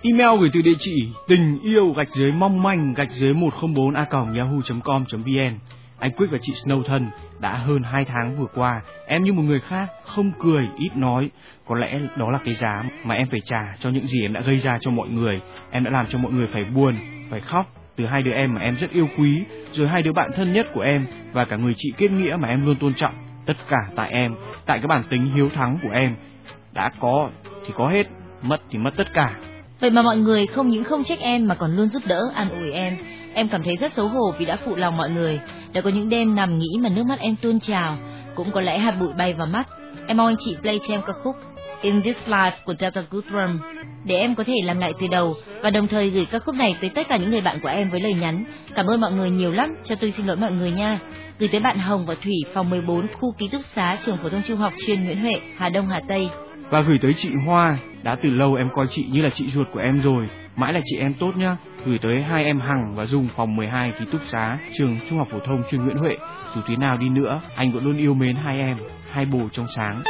Email gửi từ địa chỉ tình yêu _mong manh _ 104a.yahoo.com.vn. Anh Quyết và chị Snow thân, đã hơn 2 tháng vừa qua, em như một người khác, không cười, ít nói. Có lẽ đó là cái giá mà em phải trả cho những gì em đã gây ra cho mọi người. Em đã làm cho mọi người phải buồn, phải khóc. Từ 2 đứa em mà em rất yêu quý, rồi 2 đứa bạn thân nhất của em, và cả người chị kết nghĩa mà em luôn tôn trọng. Tất cả tại em, tại cái bản tính hiếu thắng của em. Đã có thì có hết, mất thì mất tất cả. Vậy mà mọi người không những không trách em mà còn luôn giúp đỡ, an ủi em. Em cảm thấy rất xấu hổ vì đã phụ lòng mọi người. Đã có những đêm nằm nghĩ mà nước mắt em tuôn trào, cũng có lẽ hạt bụi bay vào mắt. Em mong anh chị play cho em ca khúc In This Life của Delta Goodrum để em có thể làm lại từ đầu, và đồng thời gửi ca khúc này tới tất cả những người bạn của em với lời nhắn: cảm ơn mọi người nhiều lắm, cho tôi xin lỗi mọi người nha. Gửi tới bạn Hồng và Thủy, phòng 14, khu ký túc xá trường phổ thông trung học chuyên Nguyễn Huệ, Hà Đông, Hà Tây. Và gửi tới chị Hoa, đã từ lâu em coi chị như là chị ruột của em rồi, mãi là chị em tốt nhá. Gửi tới 2 em Hằng và Dung, phòng 12, ký túc xá trường trung học phổ thông chuyên Nguyễn Huệ. Dù thế nào đi nữa, anh vẫn luôn yêu mến 2 em, 2 bồ trong sáng.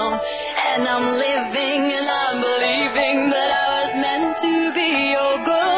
And I'm living and I'm believing that I was meant to be your girl.